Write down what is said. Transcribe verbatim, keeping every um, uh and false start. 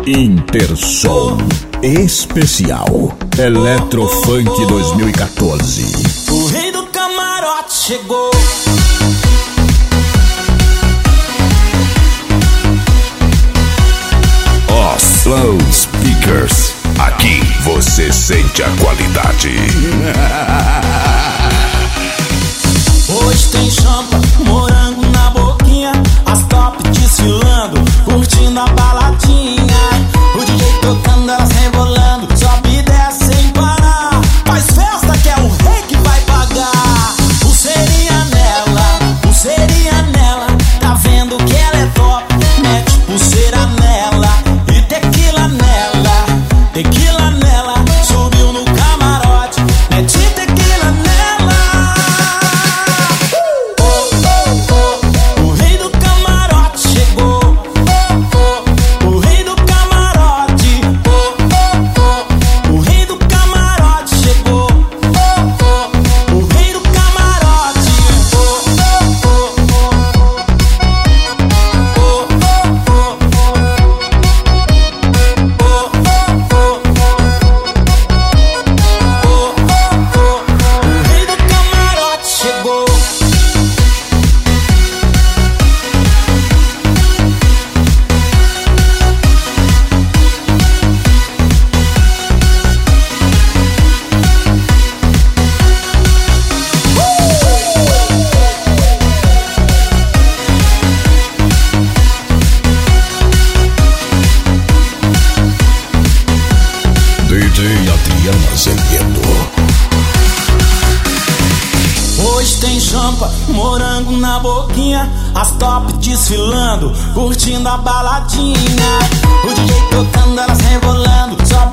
Intersom Especial Eletrofunk dois mil e quatorze. O rei do camarote chegou. Os Flow Speakers. Aqui você sente a qualidade. Hoje tem champa, morango na boquinha, as top desfilando, curtindo a baladinha. O D J tocando, elas rebolando, sobe e desce sem parar. Faz festa que é o rei que vai pagar. Pulseirinha nela, pulseirinha nela, tá vendo que ela é top? Mete pulseira nela e tequila nela, tequila nela, subiu no camarote, mete tequila nela. Hoje tem champa, morango na boquinha, as top desfilando, curtindo a baladinha. O D J tocando, elas rebolando, só